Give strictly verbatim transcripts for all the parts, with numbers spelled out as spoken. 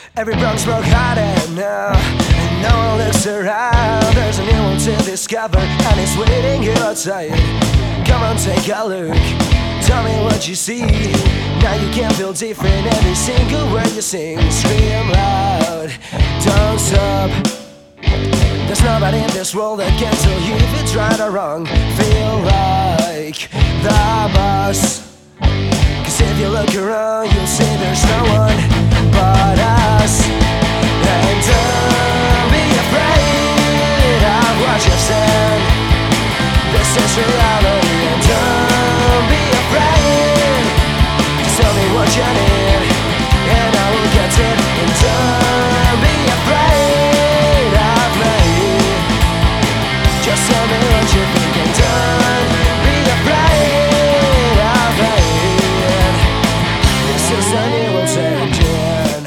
Every broke's broke hearted now, and no one looks around. There's a new one to discover, and it's waiting here outside. Come on, take a look, tell me what you see. Now you can feel different, every single word you sing. Scream loud, don't stop. There's nobody in this world that can tell you if it's right or wrong. Feel like the boss, 'cause if you look around, you'll see there's no one but us. And don't be afraid of what you've said. This is reality. And don't be afraid, just tell me what you need, and I will get it. And don't be afraid of me, just tell me what you think. And don't be afraid of me. This is the new world's engine.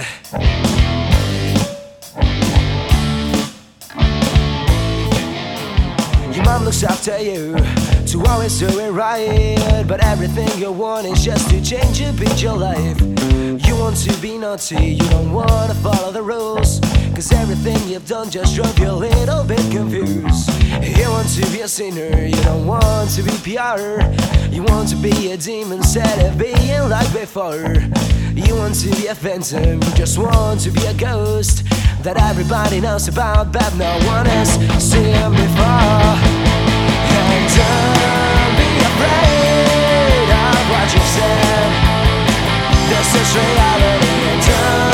Your mom looks after you to always do it right, but everything you want is just to change a bit your life. You want to be naughty, you don't want to follow the rules, 'cause everything you've done just drove you a little bit confused. You want to be a sinner, you don't want to be pure. You want to be a demon instead of being like before. You want to be a phantom, you just want to be a ghost that everybody knows about, but no one has seen before. And don't be afraid of what you said. This is reality. And don't